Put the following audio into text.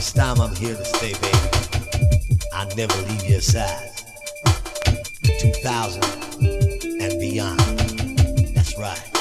this time I'm here to stay, baby. I'll never leave your side. 2000 and beyond. That's right.